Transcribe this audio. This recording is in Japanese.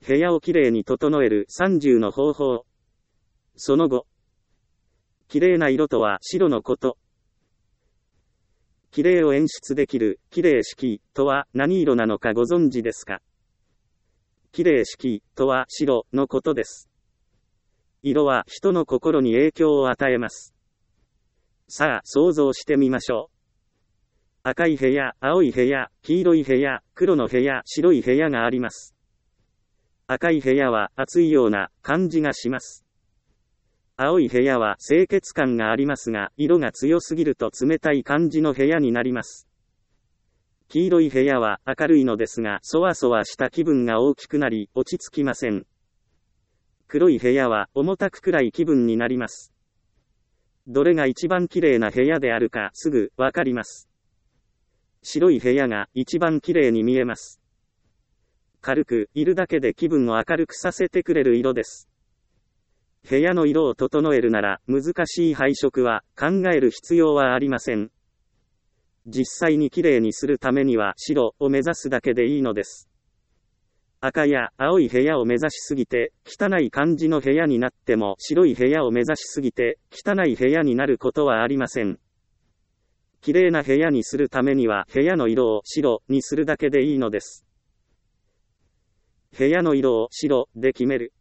部屋をきれいに整える30の方法。その後。きれいな色とは白のこと。きれいを演出できる、きれい式とは何色なのかご存知ですか？きれい式とは白のことです。色は人の心に影響を与えます。さあ、想像してみましょう。赤い部屋、青い部屋、黄色い部屋、黒の部屋、白い部屋があります。赤い部屋は暑いような感じがします。青い部屋は清潔感がありますが、色が強すぎると冷たい感じの部屋になります。黄色い部屋は明るいのですが、そわそわした気分が大きくなり、落ち着きません。黒い部屋は重たく暗い気分になります。どれが一番綺麗な部屋であるかすぐわかります。白い部屋が一番綺麗に見えます。軽くいるだけで気分を明るくさせてくれる色です。部屋の色を整えるなら、難しい配色は考える必要はありません。実際に綺麗にするためには白を目指すだけでいいのです。赤や青い部屋を目指しすぎて、汚い感じの部屋になっても白い部屋を目指しすぎて、汚い部屋になることはありません。綺麗な部屋にするためには部屋の色を白にするだけでいいのです。部屋の色を白で決める。